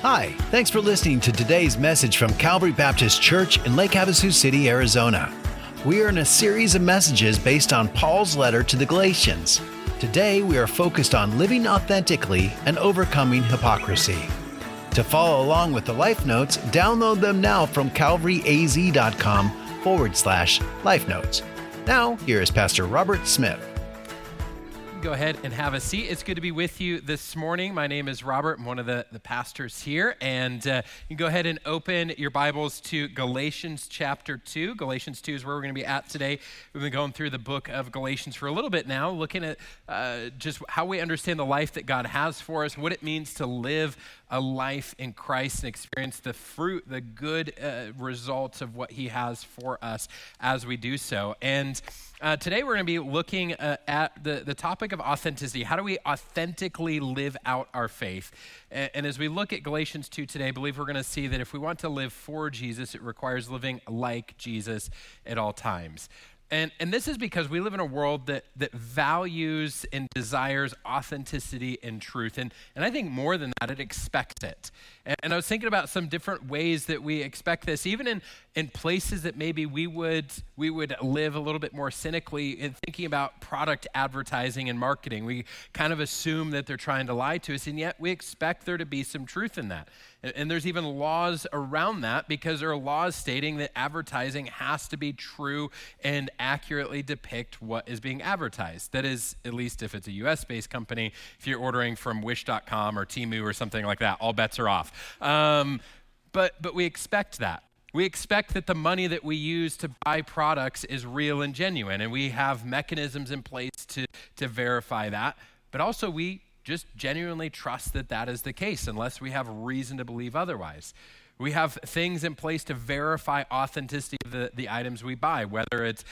Hi, thanks for listening to today's message from Calvary Baptist Church in Lake Havasu City, Arizona. We are in a series of messages based on Paul's letter to the Galatians. Today, we are focused on living authentically and overcoming hypocrisy. To follow along with the life notes, download them now from calvaryaz.com/life notes. Now, here is Pastor Robert Smith. Go ahead and have a seat. It's good to be with you this morning. My name is Robert. I'm one of the pastors here. And you can go ahead and open your Bibles to Galatians chapter 2. Galatians 2 is where we're going to be at today. We've been going through the book of Galatians for a little bit now, looking at just how we understand the life that God has for us, what it means to live a life in Christ and experience the fruit, the good results of what he has for us as we do so. And today we're going to be looking at the topic of authenticity. How do we authentically live out our faith? And as we look at Galatians 2 today, I believe we're going to see that if we want to live for Jesus, it requires living like Jesus at all times. And this is because we live in a world that values and desires authenticity and truth. And I think more than that, it expects it. And I was thinking about some different ways that we expect this, even in places that maybe we would live a little bit more cynically in thinking about product advertising and marketing. We kind of assume that they're trying to lie to us, and yet we expect there to be some truth in that. And there's even laws around that because there are laws stating that advertising has to be true and accurately depict what is being advertised. That is, at least if it's a US-based company, if you're ordering from Wish.com or Temu or something like that, all bets are off. But we expect that. We expect that the money that we use to buy products is real and genuine, and we have mechanisms in place to verify that. But also we just genuinely trust that that is the case unless we have reason to believe otherwise. We have things in place to verify authenticity of the items we buy, whether it's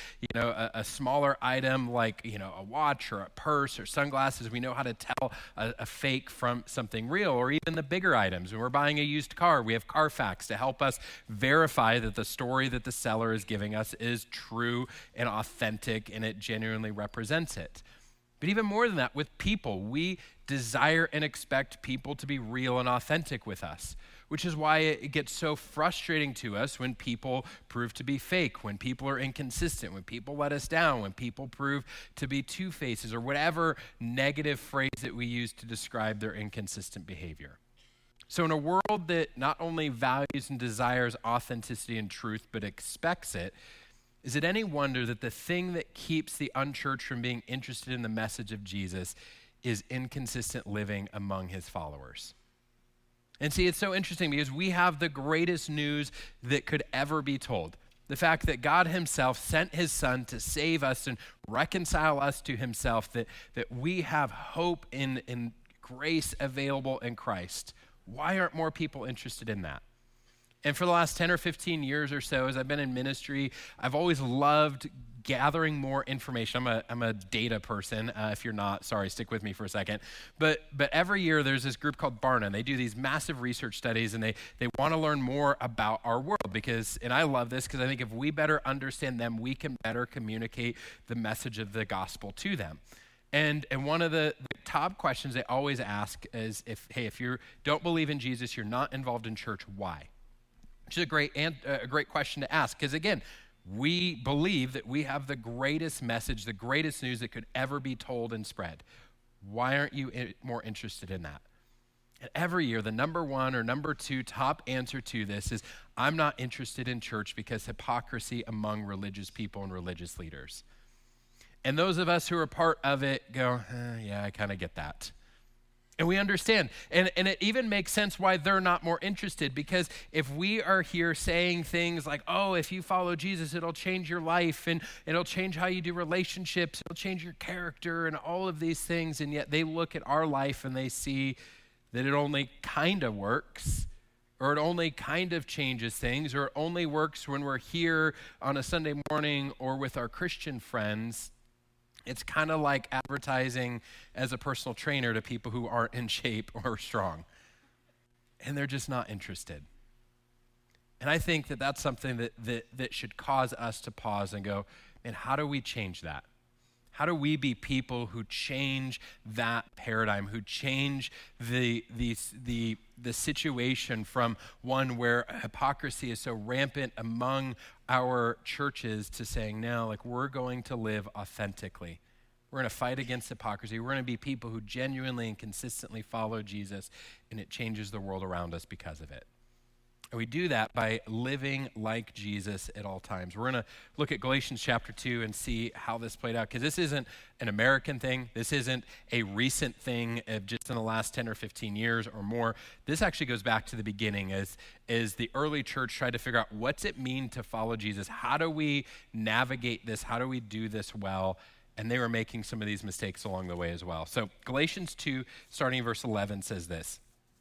a smaller item like a watch or a purse or sunglasses. We know how to tell a fake from something real, or even the bigger items. When we're buying a used car, we have Carfax to help us verify that the story that the seller is giving us is true and authentic and it genuinely represents it. But even more than that, with people, we desire and expect people to be real and authentic with us, which is why it gets so frustrating to us when people prove to be fake, when people are inconsistent, when people let us down, when people prove to be two-faces, or whatever negative phrase that we use to describe their inconsistent behavior. So in a world that not only values and desires authenticity and truth, but expects it, is it any wonder that the thing that keeps the unchurched from being interested in the message of Jesus is inconsistent living among his followers? And see, it's so interesting because we have the greatest news that could ever be told. The fact that God himself sent his son to save us and reconcile us to himself, that we have hope in grace available in Christ. Why aren't more people interested in that? And for the last 10 or 15 years or so, as I've been in ministry, I've always loved gathering more information. I'm a data person. If you're not, sorry, stick with me for a second. But every year there's this group called Barna, and they do these massive research studies, and they want to learn more about our world and I love this because I think if we better understand them, we can better communicate the message of the gospel to them. And one of the top questions they always ask is, if you don't believe in Jesus, you're not involved in church, why? Which is a great question to ask, because again, we believe that we have the greatest message, the greatest news that could ever be told and spread. Why aren't you more interested in that? And every year, the number one or number two top answer to this is, I'm not interested in church because hypocrisy among religious people and religious leaders. And those of us who are part of it go, yeah, I kind of get that. And we understand. And it even makes sense why they're not more interested, because if we are here saying things like, oh, if you follow Jesus, it'll change your life and it'll change how you do relationships, it'll change your character and all of these things, and yet they look at our life and they see that it only kind of works, or it only kind of changes things, or it only works when we're here on a Sunday morning or with our Christian friends. It's kind of like advertising as a personal trainer to people who aren't in shape or strong. And they're just not interested. And I think that that's something that should cause us to pause and go, man, how do we change that? How do we be people who change that paradigm, who change the situation from one where hypocrisy is so rampant among our churches to saying, no, like we're going to live authentically. We're going to fight against hypocrisy. We're going to be people who genuinely and consistently follow Jesus, and it changes the world around us because of it. And we do that by living like Jesus at all times. We're going to look at Galatians chapter 2 and see how this played out, because this isn't an American thing. This isn't a recent thing of just in the last 10 or 15 years or more. This actually goes back to the beginning as the early church tried to figure out what's it mean to follow Jesus? How do we navigate this? How do we do this well? And they were making some of these mistakes along the way as well. So Galatians 2, starting in verse 11, says this.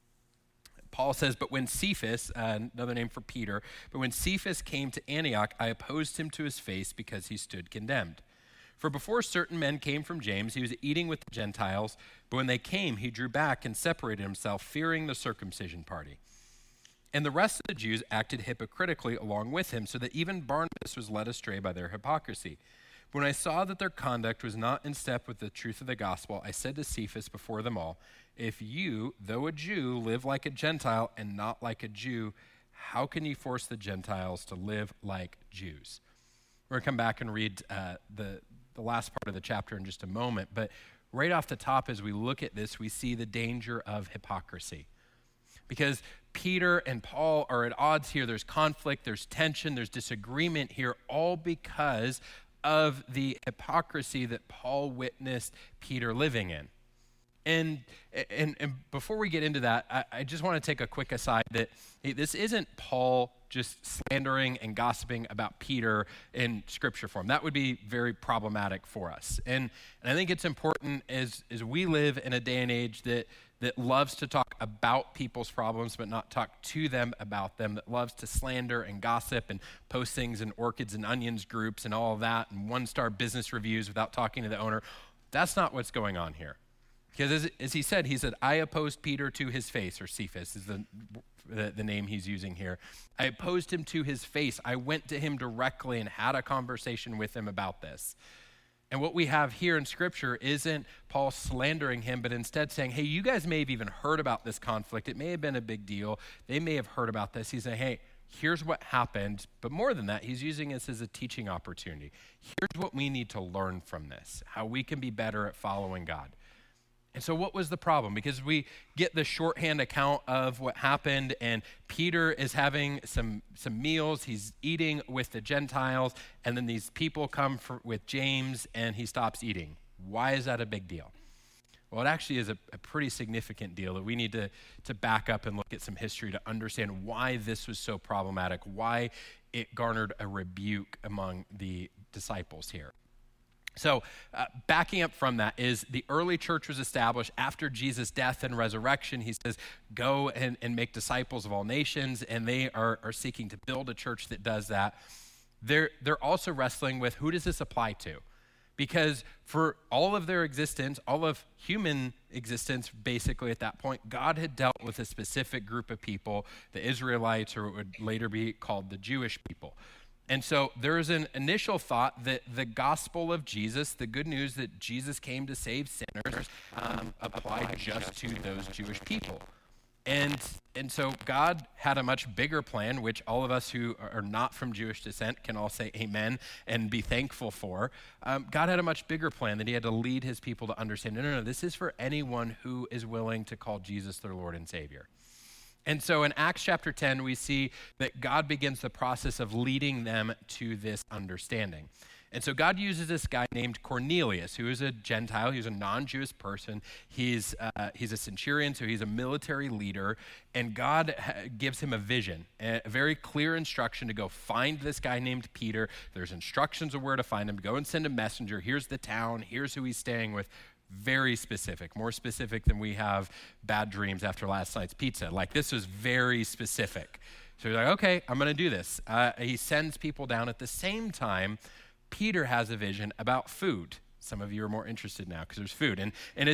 Paul says, but when Cephas, another name for Peter, but when Cephas came to Antioch, I opposed him to his face because he stood condemned. For before certain men came from James, he was eating with the Gentiles, but when they came, he drew back and separated himself, fearing the circumcision party. And the rest of the Jews acted hypocritically along with him, so that even Barnabas was led astray by their hypocrisy. When I saw that their conduct was not in step with the truth of the gospel, I said to Cephas before them all, if you, though a Jew, live like a Gentile and not like a Jew, how can you force the Gentiles to live like Jews? We're going to come back and read the last part of the chapter in just a moment, but right off the top as we look at this, we see the danger of hypocrisy. Because Peter and Paul are at odds here. There's conflict, there's tension, there's disagreement here, all because of the hypocrisy that Paul witnessed Peter living in. And before we get into that, I just want to take a quick aside that this isn't Paul just slandering and gossiping about Peter in scripture form. That would be very problematic for us. And I think it's important as we live in a day and age that loves to talk about people's problems but not talk to them about them, that loves to slander and gossip and post things in orchids and onions groups and all of that and one-star business reviews without talking to the owner. That's not what's going on here. Because as he said, I opposed Peter to his face, or Cephas is the name he's using here. I opposed him to his face. I went to him directly and had a conversation with him about this. And what we have here in Scripture isn't Paul slandering him, but instead saying, hey, you guys may have even heard about this conflict. It may have been a big deal. They may have heard about this. He's saying, hey, here's what happened. But more than that, he's using this as a teaching opportunity. Here's what we need to learn from this, how we can be better at following God. And so what was the problem? Because we get the shorthand account of what happened, and Peter is having some meals. He's eating with the Gentiles, and then these people come with James, and he stops eating. Why is that a big deal? Well, it actually is a pretty significant deal that we need to back up and look at some history to understand why this was so problematic, why it garnered a rebuke among the disciples here. So backing up from that is the early church was established after Jesus' death and resurrection. He says, go and make disciples of all nations, and they are seeking to build a church that does that. They're also wrestling with, who does this apply to? Because for all of their existence, all of human existence basically at that point, God had dealt with a specific group of people, the Israelites, or what would later be called the Jewish people. And so there is an initial thought that the gospel of Jesus, the good news that Jesus came to save sinners, applied just to those Jewish people. And so God had a much bigger plan, which all of us who are not from Jewish descent can all say amen and be thankful for. God had a much bigger plan that he had to lead his people to understand, no, this is for anyone who is willing to call Jesus their Lord and Savior. And so in Acts chapter 10, we see that God begins the process of leading them to this understanding. And so God uses this guy named Cornelius, who is a Gentile. He's a non-Jewish person. He's a centurion, so he's a military leader. And God gives him a vision, a very clear instruction to go find this guy named Peter. There's instructions of where to find him. Go and send a messenger. Here's the town. Here's who he's staying with. Very specific, more specific than we have bad dreams after last night's pizza. Like, this was very specific. So he's like, okay, I'm going to do this. He sends people down. At the same time, Peter has a vision about food. Some of you are more interested now because there's food.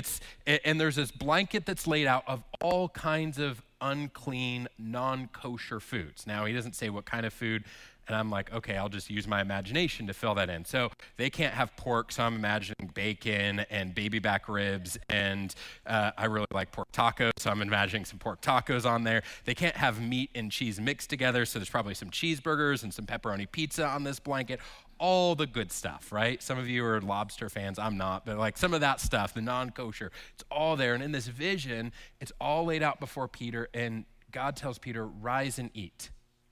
And there's this blanket that's laid out of all kinds of unclean, non-kosher foods. Now, he doesn't say what kind of food, And I'm like, okay, I'll just use my imagination to fill that in. So they can't have pork, so I'm imagining bacon and baby back ribs, and I really like pork tacos, so I'm imagining some pork tacos on there. They can't have meat and cheese mixed together, so there's probably some cheeseburgers and some pepperoni pizza on this blanket. All the good stuff, right? Some of you are lobster fans, I'm not, but like some of that stuff, the non-kosher, it's all there. And in this vision, it's all laid out before Peter, and God tells Peter, rise and eat.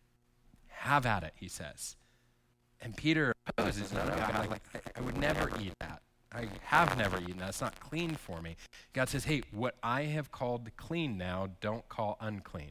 Have at it, he says. And Peter opposes, no, God, I would never eat that. I have never eaten that. It's not clean for me. God says, hey, what I have called clean now, don't call unclean.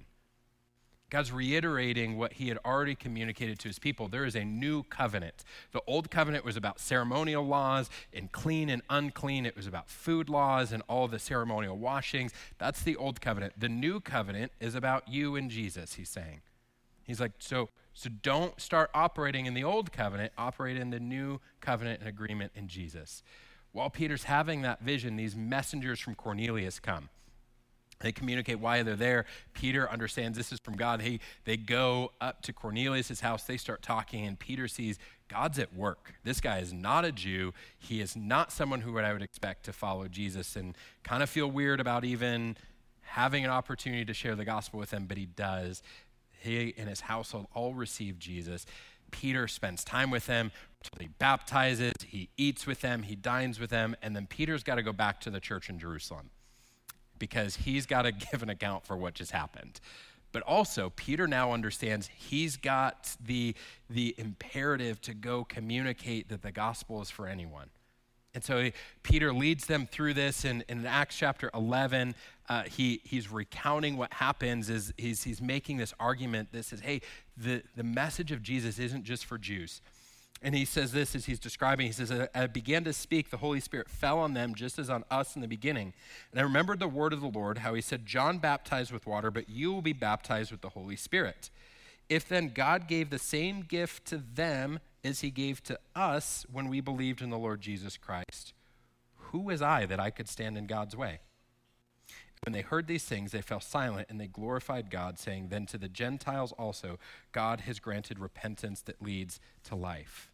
God's reiterating what he had already communicated to his people. There is a new covenant. The old covenant was about ceremonial laws and clean and unclean. It was about food laws and all the ceremonial washings. That's the old covenant. The new covenant is about you and Jesus, he's saying. He's like, so don't start operating in the old covenant, operate in the new covenant and agreement in Jesus. While Peter's having that vision, these messengers from Cornelius come. They communicate why they're there. Peter understands this is from God. They go up to Cornelius' house. They start talking, and Peter sees God's at work. This guy is not a Jew. He is not someone who I would expect to follow Jesus, and kind of feel weird about even having an opportunity to share the gospel with him, but he does. He and his household all receive Jesus. Peter spends time with them. He baptizes, he eats with them, he dines with them, and then Peter's got to go back to the church in Jerusalem because he's got to give an account for what just happened. But also, Peter now understands he's got the imperative to go communicate that the gospel is for anyone. And so Peter leads them through this, and in Acts chapter 11, he's recounting what happens. He's making this argument that says, hey, the message of Jesus isn't just for Jews. And he says this as he's describing, he says, I began to speak, the Holy Spirit fell on them just as on us in the beginning. And I remembered the word of the Lord, how he said, John baptized with water, but you will be baptized with the Holy Spirit. If then God gave the same gift to them as he gave to us when we believed in the Lord Jesus Christ, who was I that I could stand in God's way? When they heard these things, they fell silent and they glorified God, saying, then to the Gentiles also, God has granted repentance that leads to life.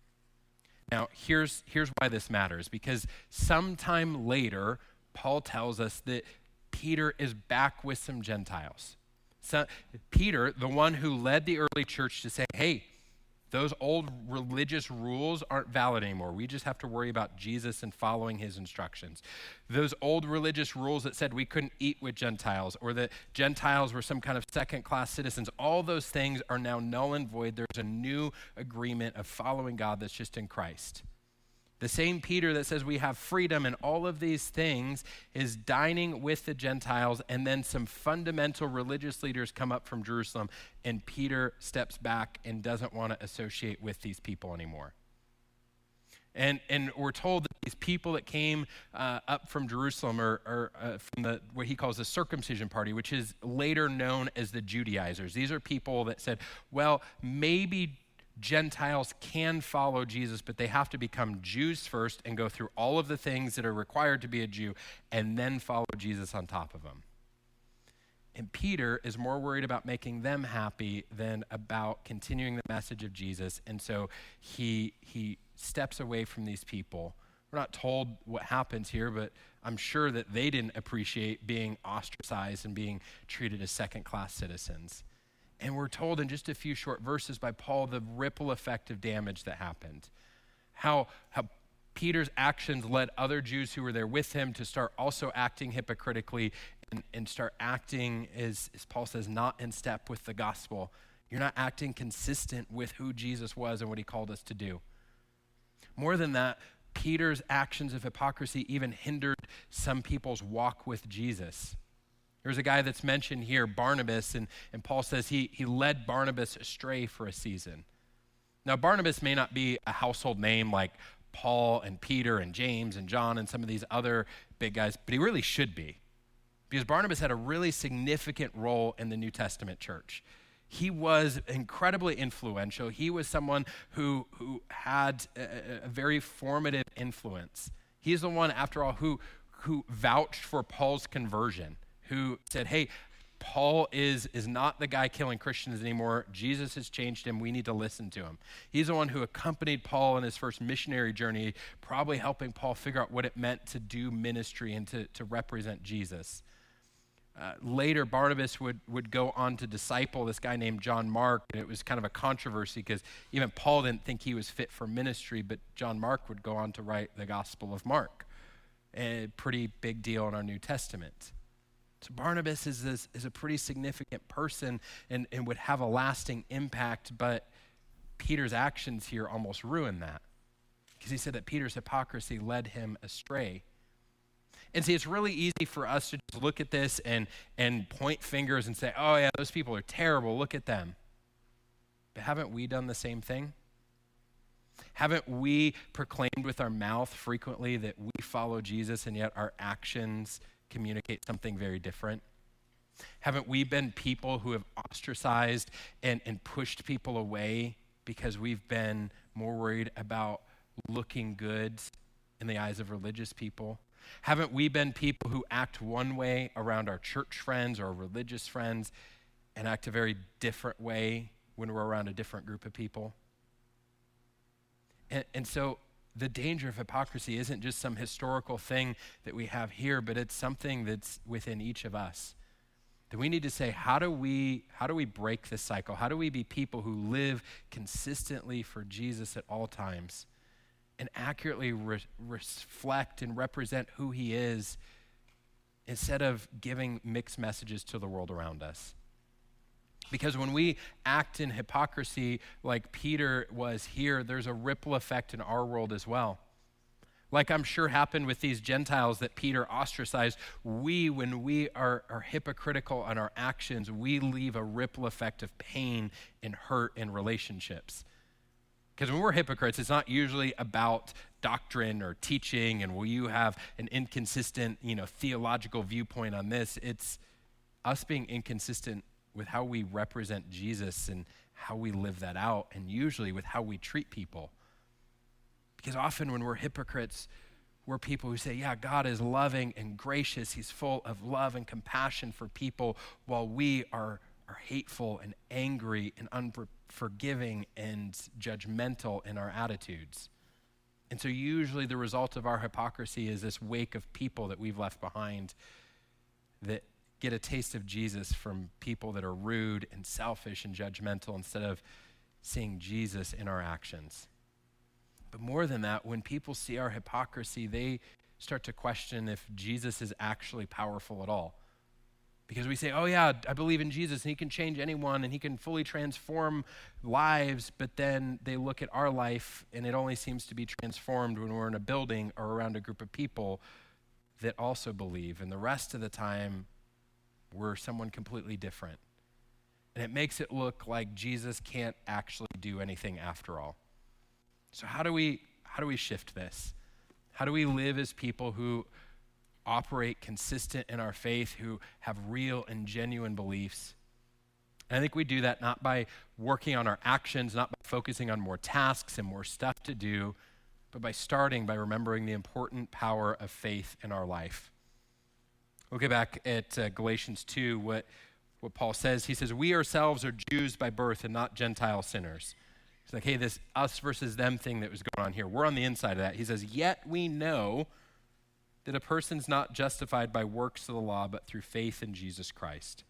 Now, here's why this matters, because sometime later, Paul tells us that Peter is back with some Gentiles. So Peter, the one who led the early church to say, hey, those old religious rules aren't valid anymore. We just have to worry about Jesus and following his instructions. Those old religious rules that said we couldn't eat with Gentiles or that Gentiles were some kind of second-class citizens, all those things are now null and void. There's a new agreement of following God that's just in Christ. The same Peter that says we have freedom and all of these things is dining with the Gentiles, and then some fundamental religious leaders come up from Jerusalem, and Peter steps back and doesn't want to associate with these people anymore. And we're told that these people that came up from Jerusalem are from what he calls the circumcision party, which is later known as the Judaizers. These are people that said, well, maybe Gentiles can follow Jesus, but they have to become Jews first and go through all of the things that are required to be a Jew and then follow Jesus on top of them. And Peter is more worried about making them happy than about continuing the message of Jesus. And so he steps away from these people. We're not told what happens here, but I'm sure that they didn't appreciate being ostracized and being treated as second-class citizens. And we're told in just a few short verses by Paul the ripple effect of damage that happened. How Peter's actions led other Jews who were there with him to start also acting hypocritically and start acting, as Paul says, not in step with the gospel. You're not acting consistent with who Jesus was and what he called us to do. More than that, Peter's actions of hypocrisy even hindered some people's walk with Jesus. There's a guy that's mentioned here, Barnabas, and Paul says he led Barnabas astray for a season. Now, Barnabas may not be a household name like Paul and Peter and James and John and some of these other big guys, but he really should be, because Barnabas had a really significant role in the New Testament church. He was incredibly influential. He was someone who had a very formative influence. He's the one, after all, who vouched for Paul's conversion, who said, hey, Paul is not the guy killing Christians anymore. Jesus has changed him. We need to listen to him. He's the one who accompanied Paul in his first missionary journey, probably helping Paul figure out what it meant to do ministry and to represent Jesus. Later, Barnabas would go on to disciple this guy named John Mark, and it was kind of a controversy because even Paul didn't think he was fit for ministry, but John Mark would go on to write the Gospel of Mark, a pretty big deal in our New Testament. So Barnabas is a pretty significant person and would have a lasting impact, but Peter's actions here almost ruin that because he said that Peter's hypocrisy led him astray. And see, it's really easy for us to just look at this and point fingers and say, oh yeah, those people are terrible, look at them. But haven't we done the same thing? Haven't we proclaimed with our mouth frequently that we follow Jesus and yet our actions communicate something very different? Haven't we been people who have ostracized and pushed people away because we've been more worried about looking good in the eyes of religious people? Haven't we been people who act one way around our church friends or religious friends and act a very different way when we're around a different group of people? And so the danger of hypocrisy isn't just some historical thing that we have here, but it's something that's within each of us. That we need to say, how do we break this cycle? How do we be people who live consistently for Jesus at all times and accurately reflect and represent who he is instead of giving mixed messages to the world around us? Because when we act in hypocrisy like Peter was here, there's a ripple effect in our world as well. Like I'm sure happened with these Gentiles that Peter ostracized, when we are hypocritical in our actions, we leave a ripple effect of pain and hurt in relationships. Because when we're hypocrites, it's not usually about doctrine or teaching and will you have an inconsistent, theological viewpoint on this. It's us being inconsistent with how we represent Jesus and how we live that out, and usually with how we treat people. Because often when we're hypocrites, we're people who say, yeah, God is loving and gracious. He's full of love and compassion for people, while we are hateful and angry and unforgiving and judgmental in our attitudes. And so usually the result of our hypocrisy is this wake of people that we've left behind that get a taste of Jesus from people that are rude and selfish and judgmental instead of seeing Jesus in our actions. But more than that, when people see our hypocrisy, they start to question if Jesus is actually powerful at all. Because we say, oh yeah, I believe in Jesus and he can change anyone and he can fully transform lives, but then they look at our life and it only seems to be transformed when we're in a building or around a group of people that also believe. And the rest of the time, we're someone completely different. And it makes it look like Jesus can't actually do anything after all. So how do we shift this? How do we live as people who operate consistent in our faith, who have real and genuine beliefs? And I think we do that not by working on our actions, not by focusing on more tasks and more stuff to do, but by starting by remembering the important power of faith in our life. We'll get back at Galatians 2, what Paul says. He says, we ourselves are Jews by birth and not Gentile sinners. It's like, hey, this us versus them thing that was going on here, we're on the inside of that. He says, yet we know that a person's not justified by works of the law, but through faith in Jesus Christ.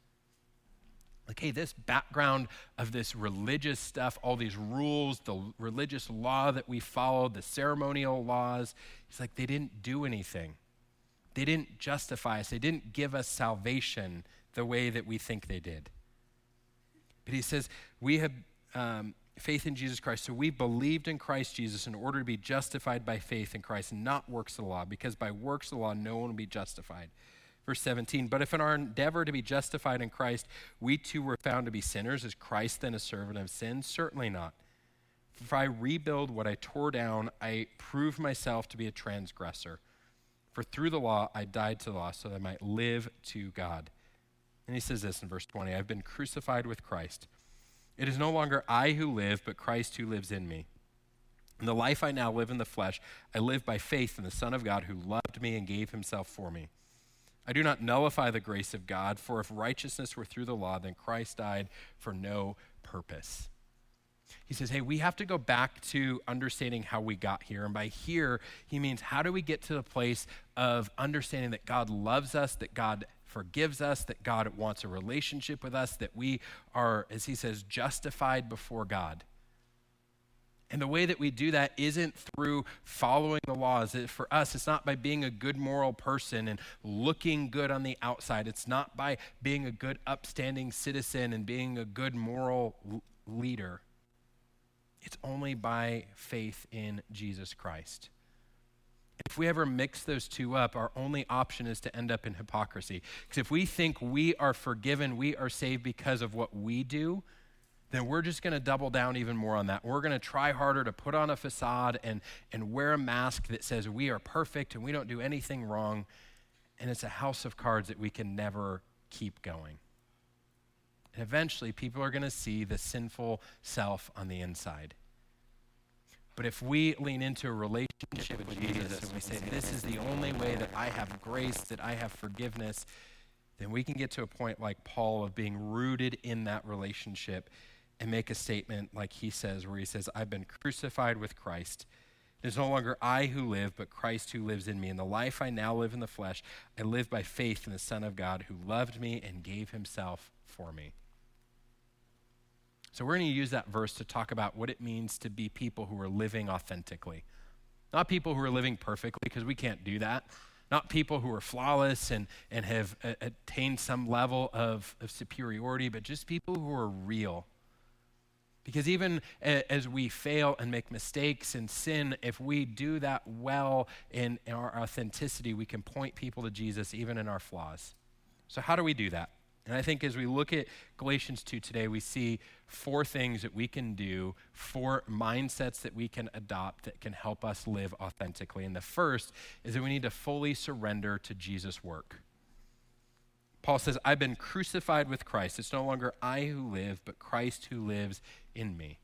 Like, hey, this background of this religious stuff, all these rules, the religious law that we followed, the ceremonial laws, it's like they didn't do anything. They didn't justify us. They didn't give us salvation the way that we think they did. But he says, we have faith in Jesus Christ. So we believed in Christ Jesus in order to be justified by faith in Christ and not works of the law, because by works of the law, no one will be justified. Verse 17, but if in our endeavor to be justified in Christ, we too were found to be sinners, is Christ then a servant of sin? Certainly not. If I rebuild what I tore down, I prove myself to be a transgressor. For through the law, I died to the law so that I might live to God. And he says this in verse 20, I've been crucified with Christ. It is no longer I who live, but Christ who lives in me. In the life I now live in the flesh, I live by faith in the Son of God who loved me and gave himself for me. I do not nullify the grace of God, for if righteousness were through the law, then Christ died for no purpose. He says, hey, we have to go back to understanding how we got here. And by here, he means how do we get to the place of understanding that God loves us, that God forgives us, that God wants a relationship with us, that we are, as he says, justified before God. And the way that we do that isn't through following the laws. For us, it's not by being a good moral person and looking good on the outside. It's not by being a good upstanding citizen and being a good moral leader. It's only by faith in Jesus Christ. If we ever mix those two up, our only option is to end up in hypocrisy. Because if we think we are forgiven, we are saved because of what we do, then we're just going to double down even more on that. We're going to try harder to put on a facade and wear a mask that says we are perfect and we don't do anything wrong. And it's a house of cards that we can never keep going. And eventually, people are going to see the sinful self on the inside. But if we lean into a relationship with Jesus and we say, this is the only way that I have grace, that I have forgiveness, then we can get to a point like Paul of being rooted in that relationship and make a statement like he says, where he says, I've been crucified with Christ. It is no longer I who live, but Christ who lives in me. In the life I now live in the flesh, I live by faith in the Son of God who loved me and gave himself for me. So we're going to use that verse to talk about what it means to be people who are living authentically. Not people who are living perfectly, because we can't do that. Not people who are flawless and have attained some level of superiority, but just people who are real. Because even as we fail and make mistakes and sin, if we do that well in our authenticity, we can point people to Jesus even in our flaws. So how do we do that? And I think as we look at Galatians 2 today, we see 4 things that we can do, 4 mindsets that we can adopt that can help us live authentically. And the first is that we need to fully surrender to Jesus' work. Paul says, I've been crucified with Christ. It's no longer I who live, but Christ who lives in me.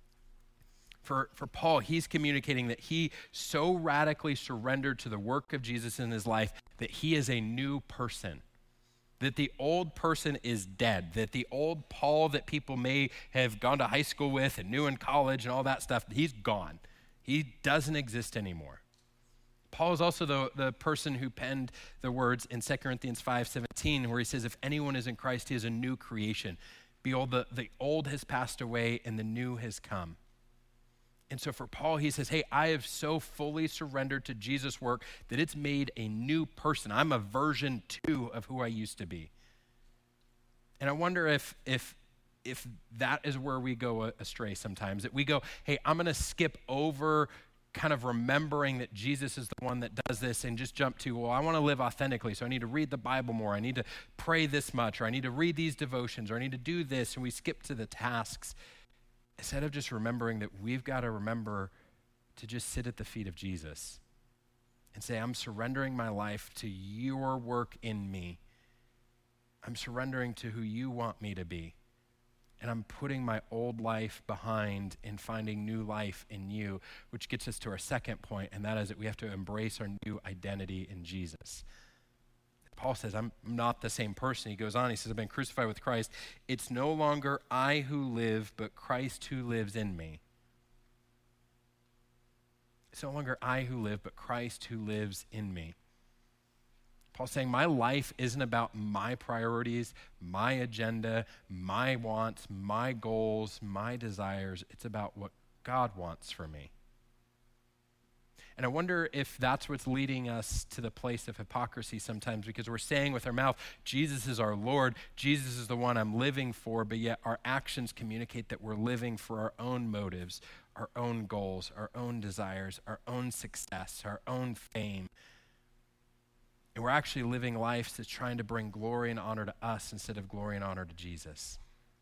For Paul, he's communicating that he so radically surrendered to the work of Jesus in his life that he is a new person. That the old person is dead, that the old Paul that people may have gone to high school with and knew in college and all that stuff, he's gone. He doesn't exist anymore. Paul is also the person who penned the words in 2 Corinthians 5:17, where he says, if anyone is in Christ, he is a new creation. Behold, the old has passed away and the new has come. And so for Paul, he says, hey, I have so fully surrendered to Jesus' work that it's made a new person. I'm a version 2 of who I used to be. And I wonder if that is where we go astray sometimes, that we go, hey, I'm going to skip over kind of remembering that Jesus is the one that does this and just jump to, well, I want to live authentically, so I need to read the Bible more. I need to pray this much, or I need to read these devotions, or I need to do this, and we skip to the tasks. Instead of just remembering that we've got to remember to just sit at the feet of Jesus and say, I'm surrendering my life to your work in me. I'm surrendering to who you want me to be. And I'm putting my old life behind and finding new life in you, which gets us to our second point, and that is that we have to embrace our new identity in Jesus. Paul says, I'm not the same person. He goes on, he says, I've been crucified with Christ. It's no longer I who live, but Christ who lives in me. It's no longer I who live, but Christ who lives in me. Paul's saying my life isn't about my priorities, my agenda, my wants, my goals, my desires. It's about what God wants for me. And I wonder if that's what's leading us to the place of hypocrisy sometimes, because we're saying with our mouth, Jesus is our Lord, Jesus is the one I'm living for, but yet our actions communicate that we're living for our own motives, our own goals, our own desires, our own success, our own fame. And we're actually living lives that's trying to bring glory and honor to us instead of glory and honor to Jesus.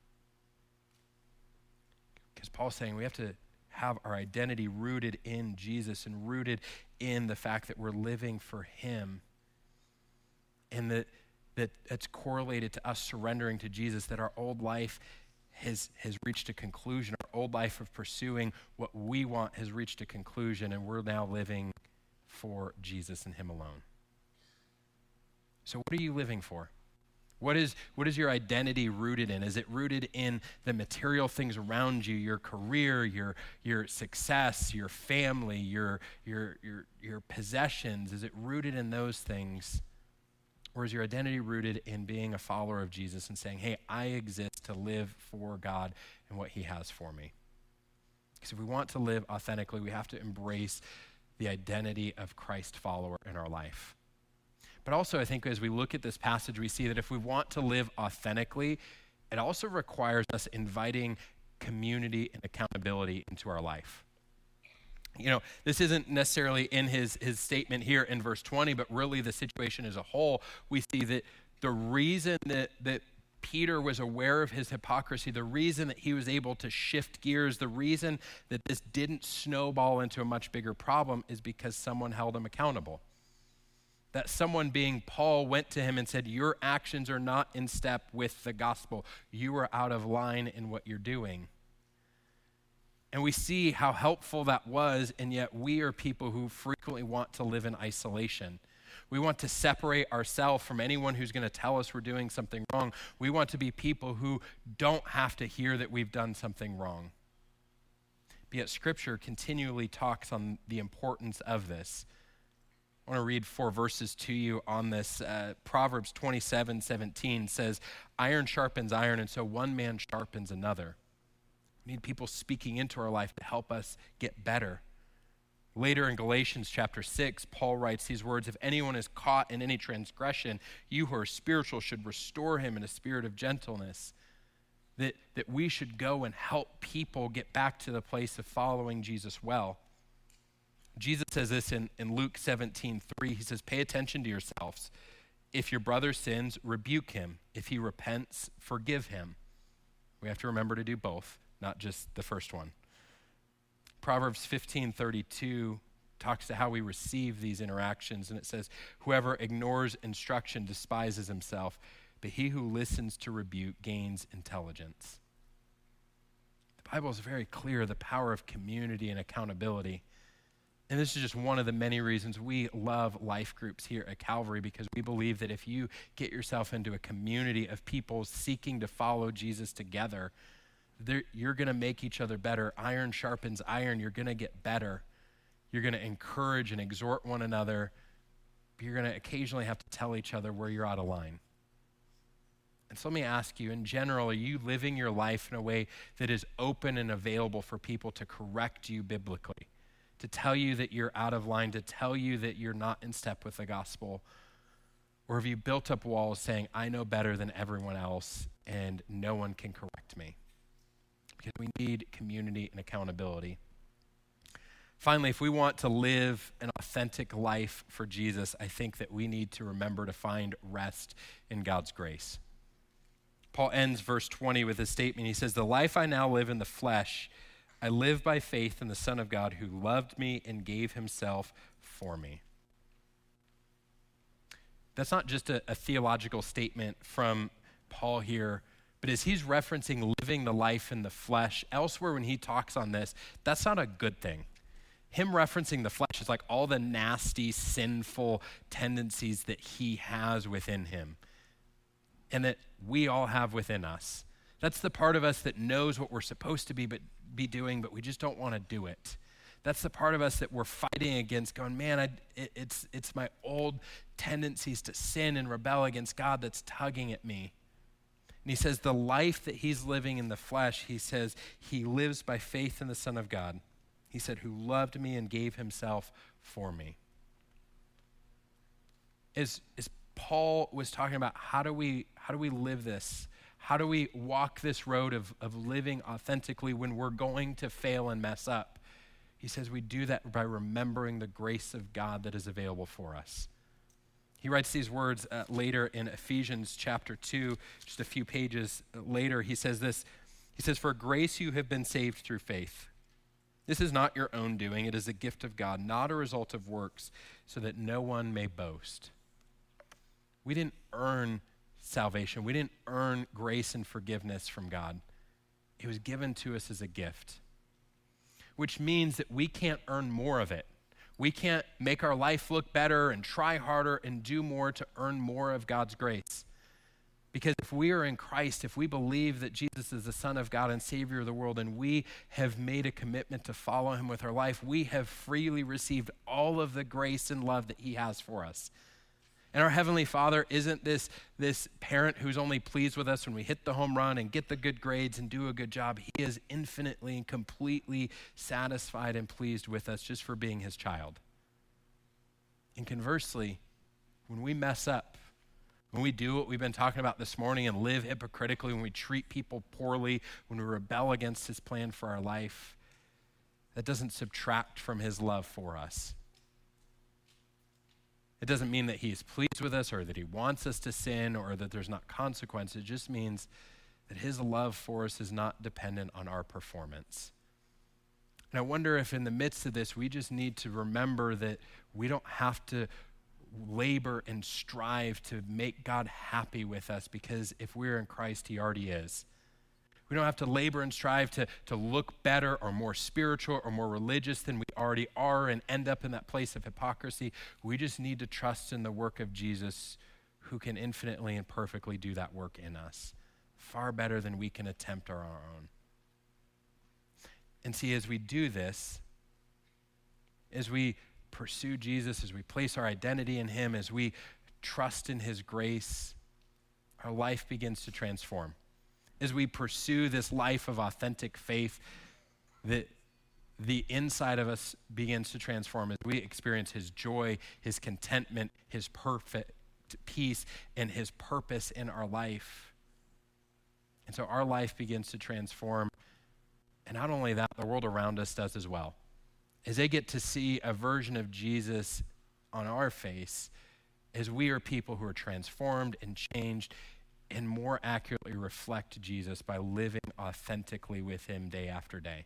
Because Paul's saying we have to have our identity rooted in Jesus and rooted in the fact that we're living for him. And that's correlated to us surrendering to Jesus, that our old life has reached a conclusion. Our old life of pursuing what we want has reached a conclusion, and we're now living for Jesus and him alone. So what are you living for? What is your identity rooted in? Is it rooted in the material things around you, your career, your success, your family, your possessions? Is it rooted in those things? Or is your identity rooted in being a follower of Jesus and saying, hey, I exist to live for God and what he has for me? Because if we want to live authentically, we have to embrace the identity of Christ follower in our life. But also, I think as we look at this passage, we see that if we want to live authentically, it also requires us inviting community and accountability into our life. You know, this isn't necessarily in his statement here in verse 20, but really the situation as a whole. We see that the reason that Peter was aware of his hypocrisy, the reason that he was able to shift gears, the reason that this didn't snowball into a much bigger problem is because someone held him accountable. That someone, being Paul, went to him and said, your actions are not in step with the gospel. You are out of line in what you're doing. And we see how helpful that was, and yet we are people who frequently want to live in isolation. We want to separate ourselves from anyone who's going to tell us we're doing something wrong. We want to be people who don't have to hear that we've done something wrong. But yet Scripture continually talks on the importance of this. I want to read 4 verses to you on this. Proverbs 27:17 says, iron sharpens iron, and so one man sharpens another. We need people speaking into our life to help us get better. Later in Galatians chapter 6, Paul writes these words, if anyone is caught in any transgression, you who are spiritual should restore him in a spirit of gentleness. That we should go and help people get back to the place of following Jesus well. Jesus says this in Luke 17:3. He says, pay attention to yourselves. If your brother sins, rebuke him. If he repents, forgive him. We have to remember to do both, not just the first one. Proverbs 15:32 talks to how we receive these interactions, and it says, whoever ignores instruction despises himself, but he who listens to rebuke gains intelligence. The Bible is very clear, the power of community and accountability. And this is just one of the many reasons we love life groups here at Calvary, because we believe that if you get yourself into a community of people seeking to follow Jesus together, you're going to make each other better. Iron sharpens iron. You're going to get better. You're going to encourage and exhort one another. But you're going to occasionally have to tell each other where you're out of line. And so let me ask you, in general, are you living your life in a way that is open and available for people to correct you biblically? To tell you that you're out of line, to tell you that you're not in step with the gospel? Or have you built up walls saying, I know better than everyone else and no one can correct me? Because we need community and accountability. Finally, if we want to live an authentic life for Jesus, I think that we need to remember to find rest in God's grace. Paul ends verse 20 with a statement. He says, the life I now live in the flesh, I live by faith in the Son of God who loved me and gave himself for me. That's not just a theological statement from Paul here, but as he's referencing living the life in the flesh, elsewhere when he talks on this, that's not a good thing. Him referencing the flesh is like all the nasty, sinful tendencies that he has within him and that we all have within us. That's the part of us that knows what we're supposed to be doing, but we just don't want to do it. That's the part of us that we're fighting against, going, man, it's my old tendencies to sin and rebel against God that's tugging at me. And he says the life that he's living in the flesh, he says he lives by faith in the Son of God. He said, who loved me and gave himself for me. As Paul was talking about how do we live this? How do we walk this road of living authentically when we're going to fail and mess up? He says we do that by remembering the grace of God that is available for us. He writes these words later in Ephesians chapter 2, just a few pages later. He says this. He says, for grace you have been saved through faith. This is not your own doing. It is a gift of God, not a result of works, so that no one may boast. We didn't earn salvation. We didn't earn grace and forgiveness from God. It was given to us as a gift, which means that we can't earn more of it. We can't make our life look better and try harder and do more to earn more of God's grace. Because if we are in Christ, if we believe that Jesus is the Son of God and Savior of the world, and we have made a commitment to follow him with our life, we have freely received all of the grace and love that he has for us. And our Heavenly Father isn't this parent who's only pleased with us when we hit the home run and get the good grades and do a good job. He is infinitely and completely satisfied and pleased with us just for being his child. And conversely, when we mess up, when we do what we've been talking about this morning and live hypocritically, when we treat people poorly, when we rebel against his plan for our life, that doesn't subtract from his love for us. It doesn't mean that he is pleased with us or that he wants us to sin or that there's not consequences. It just means that his love for us is not dependent on our performance. And I wonder if in the midst of this, we just need to remember that we don't have to labor and strive to make God happy with us, because if we're in Christ, he already is. We don't have to labor and strive to look better or more spiritual or more religious than we already are and end up in that place of hypocrisy. We just need to trust in the work of Jesus, who can infinitely and perfectly do that work in us, far better than we can attempt on our own. And see, as we do this, as we pursue Jesus, as we place our identity in him, as we trust in his grace, our life begins to transform. As we pursue this life of authentic faith, that the inside of us begins to transform as we experience his joy, his contentment, his perfect peace, and his purpose in our life. And so our life begins to transform. And not only that, the world around us does as well. As they get to see a version of Jesus on our face, as we are people who are transformed and changed and more accurately reflect Jesus by living authentically with him day after day.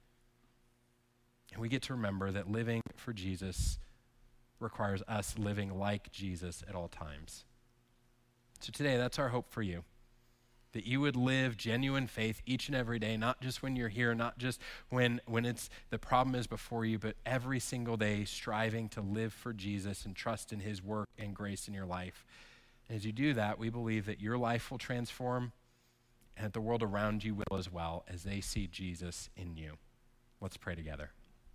And we get to remember that living for Jesus requires us living like Jesus at all times. So today, that's our hope for you. That you would live genuine faith each and every day, not just when you're here, not just when it's the problem is before you, but every single day striving to live for Jesus and trust in his work and grace in your life. And as you do that, we believe that your life will transform and that the world around you will as well, as they see Jesus in you. Let's pray together.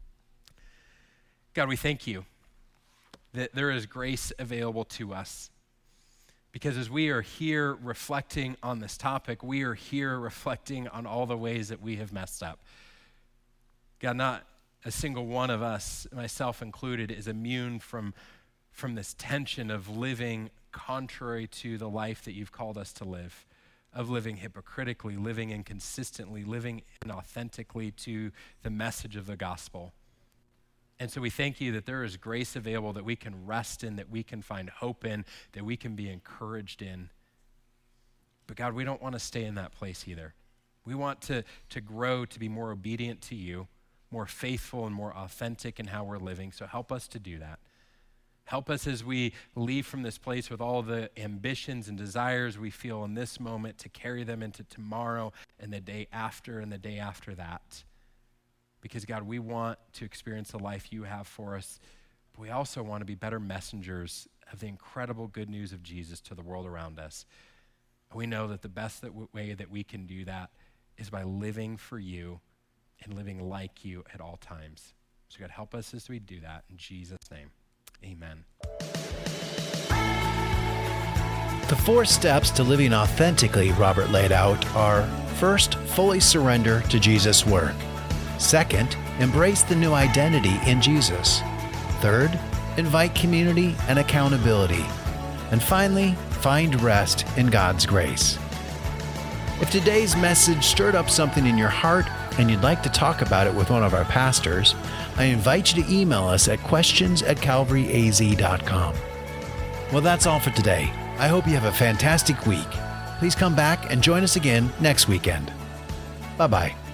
God, we thank you that there is grace available to us. Because as we are here reflecting on this topic, we are here reflecting on all the ways that we have messed up. God, not a single one of us, myself included, is immune from this tension of living contrary to the life that you've called us to live, of living hypocritically, living inconsistently, living inauthentically to the message of the gospel. And so we thank you that there is grace available that we can rest in, that we can find hope in, that we can be encouraged in. But God, we don't want to stay in that place either. We want to grow, to be more obedient to you, more faithful and more authentic in how we're living. So help us to do that. Help us as we leave from this place with all the ambitions and desires we feel in this moment to carry them into tomorrow and the day after that. Because, God, we want to experience the life you have for us, but we also want to be better messengers of the incredible good news of Jesus to the world around us. And we know that the best way that we can do that is by living for you and living like you at all times. So, God, help us as we do that. In Jesus' name, amen. The 4 steps to living authentically Robert laid out are: first, fully surrender to Jesus' work. Second, embrace the new identity in Jesus. Third, invite community and accountability. And finally, find rest in God's grace. If today's message stirred up something in your heart and you'd like to talk about it with one of our pastors, I invite you to email us at questions@calvaryaz.com. Well, that's all for today. I hope you have a fantastic week. Please come back and join us again next weekend. Bye-bye.